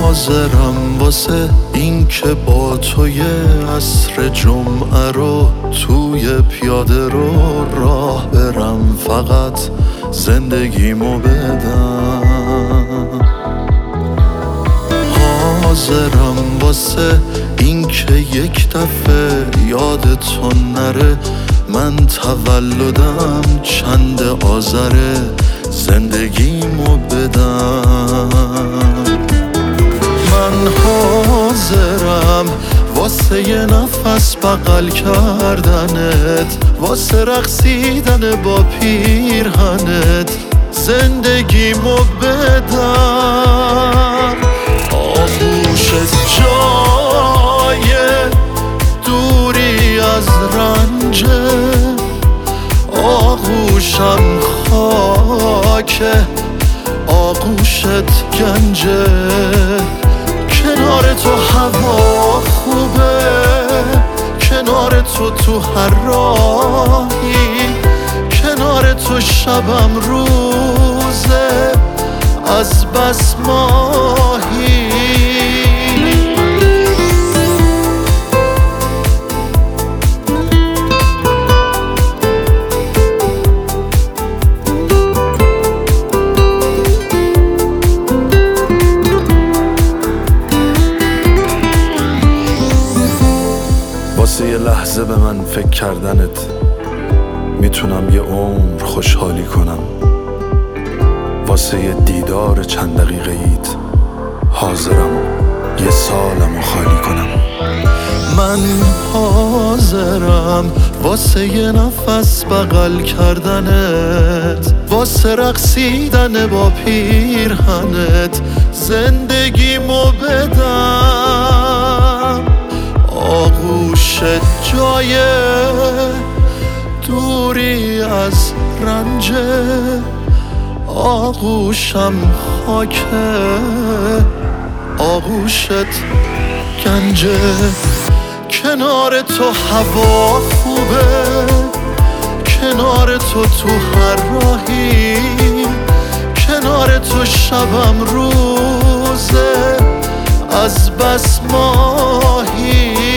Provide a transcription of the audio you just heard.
حاضرم واسه این که با توی عصر جمعه رو توی پیاده رو راه برم، فقط زندگیمو بدم. حاضرم واسه این که یک دفعه یادتون نره من تولدم چند آذره، زندگیمو بدم. من حاضرم واسه یه نفس بغل کردنت، واسه رقصیدن با پیرهنت، زندگیمو بدم. آغوشت جای دوری از رنجه، آغوشم خاکه، آغوشت گنجه. کنار تو هوا خوبه، کنار تو هر راهی، کنار تو شبم روزه از بس ماهی. واسه یه لحظه به من فکر کردنت میتونم یه عمر خوشحالی کنم، واسه یه دیدار چند دقیقه ایت حاضرم یه سالمو خالی کنم. من حاضرم واسه یه نفس بغل کردنت، واسه رقصیدن با پیرهنت، زندگیمو بدم. آغوشت جای دوری از رنجه، آغوشم خاکه، آغوشت گنجه. کنار تو هوا خوبه، کنار تو هر راهی، کنار تو شبم روزه از بس ماهی.